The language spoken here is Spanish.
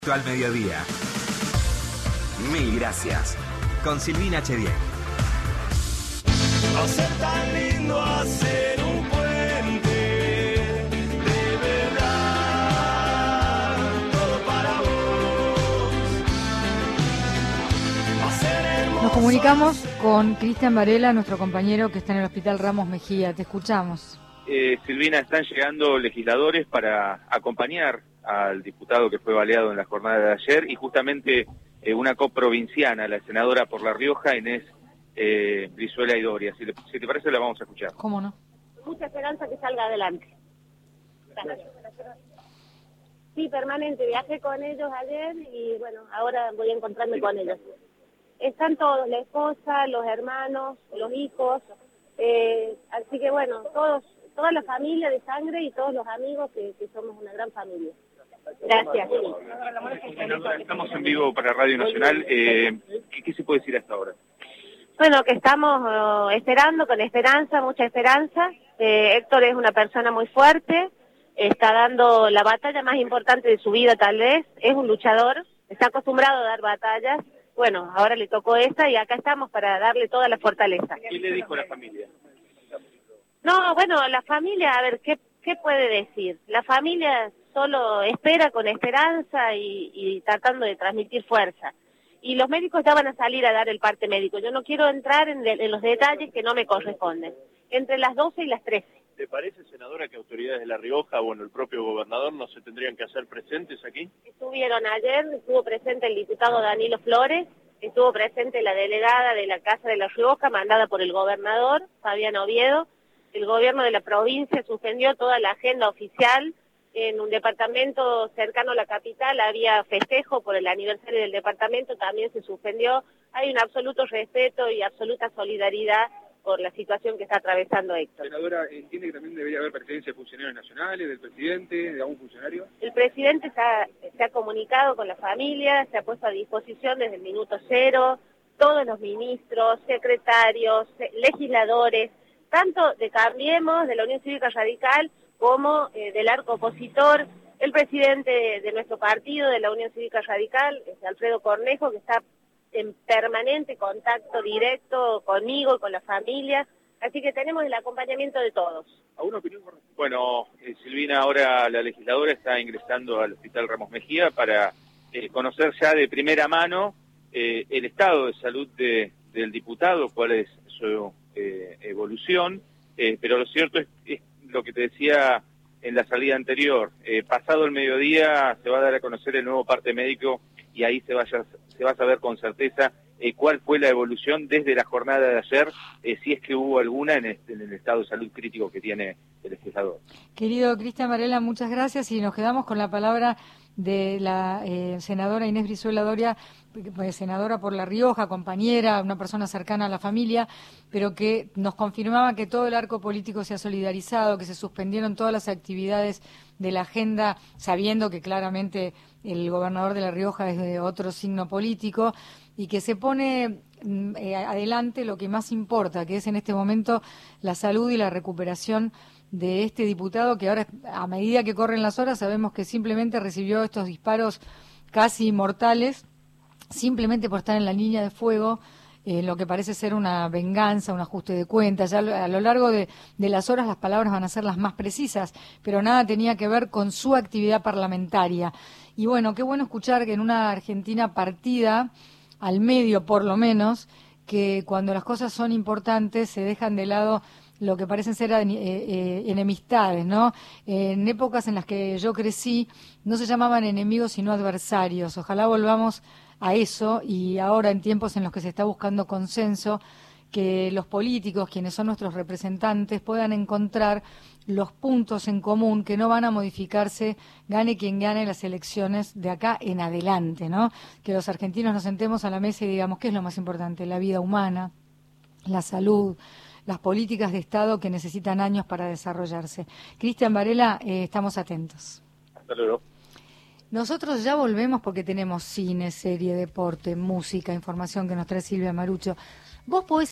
Al mediodía. Mil gracias. Con Silvina Chediek. Hacer tan lindo hacer un puente, de verdad, todo para vos. Hacer hermoso. Nos comunicamos con Cristian Varela, nuestro compañero que está en el Hospital Ramos Mejía. Te escuchamos. Silvina, están llegando legisladores para acompañar al diputado que fue baleado en la jornada de ayer y justamente una coprovinciana, la senadora por La Rioja, Inés Brizuela y Doria. Si te parece, la vamos a escuchar. ¿Cómo no? Mucha esperanza que salga adelante. Sí, permanente. Viajé con ellos ayer y bueno, ahora voy a encontrarme con ellos. Están todos, la esposa, los hermanos, los hijos, así que bueno, toda la familia de sangre y todos los amigos que somos una gran familia. Gracias. Estamos en vivo para Radio Nacional. ¿Qué se puede decir hasta ahora? Bueno, que estamos esperando, con esperanza, mucha esperanza. Héctor es una persona muy fuerte, está dando la batalla más importante de su vida tal vez, es un luchador, está acostumbrado a dar batallas. Bueno, ahora le tocó esta y acá estamos para darle toda la fortaleza. ¿Qué le dijo la familia? No, bueno, la familia, a ver, ¿qué puede decir? La familia solo espera con esperanza y tratando de transmitir fuerza. Y los médicos ya van a salir a dar el parte médico. Yo no quiero entrar en los detalles que no me corresponden. Entre las 12 y las 13. ¿Le parece, senadora, que autoridades de La Rioja, bueno, el propio gobernador, no se tendrían que hacer presentes aquí? Estuvieron ayer, estuvo presente el diputado Danilo Flores, estuvo presente la delegada de la Casa de La Rioja, mandada por el gobernador, Fabián Oviedo. El gobierno de la provincia suspendió toda la agenda oficial. En un departamento cercano a la capital había festejo por el aniversario del departamento, también se suspendió. Hay un absoluto respeto y absoluta solidaridad por la situación que está atravesando Héctor. Senadora, ¿entiende que también debería haber presencia de funcionarios nacionales, del presidente, de algún funcionario? El presidente se ha comunicado con la familia, se ha puesto a disposición desde el minuto cero, todos los ministros, secretarios, legisladores, tanto de Cambiemos, de la Unión Cívica Radical, como del arco opositor, el presidente de nuestro partido, de la Unión Cívica Radical, Alfredo Cornejo, que está en permanente contacto directo conmigo y con la familia, así que tenemos el acompañamiento de todos. ¿Alguna opinión? Bueno, Silvina, ahora la legisladora está ingresando al Hospital Ramos Mejía para conocer ya de primera mano el estado de salud del diputado, cuál es su evolución, pero lo cierto es lo que te decía en la salida anterior. Pasado el mediodía se va a dar a conocer el nuevo parte médico y ahí se va a saber con certeza cuál fue la evolución desde la jornada de ayer, si es que hubo alguna en el estado de salud crítico que tiene el legislador. Querido Cristian Varela, muchas gracias y nos quedamos con la palabra de la senadora Inés Brizuela Doria, senadora por La Rioja, compañera, una persona cercana a la familia, pero que nos confirmaba que todo el arco político se ha solidarizado, que se suspendieron todas las actividades de la agenda, sabiendo que claramente el gobernador de La Rioja es de otro signo político, y que se pone adelante lo que más importa, que es en este momento la salud y la recuperación de este diputado, que ahora, a medida que corren las horas, sabemos que simplemente recibió estos disparos casi mortales, simplemente por estar en la línea de fuego, lo que parece ser una venganza, un ajuste de cuentas. Ya a lo largo de las horas las palabras van a ser las más precisas, pero nada tenía que ver con su actividad parlamentaria. Y bueno, qué bueno escuchar que en una Argentina partida, al medio por lo menos, que cuando las cosas son importantes se dejan de lado lo que parecen ser enemistades, ¿no? En épocas en las que yo crecí no se llamaban enemigos sino adversarios. Ojalá volvamos a eso y ahora en tiempos en los que se está buscando consenso, que los políticos, quienes son nuestros representantes, puedan encontrar los puntos en común que no van a modificarse, gane quien gane las elecciones de acá en adelante, ¿no? Que los argentinos nos sentemos a la mesa y digamos, ¿qué es lo más importante? La vida humana, la salud, las políticas de Estado que necesitan años para desarrollarse. Cristian Varela, estamos atentos. Hasta luego. Nosotros ya volvemos porque tenemos cine, serie, deporte, música, información que nos trae Silvia Marucho. Vos podés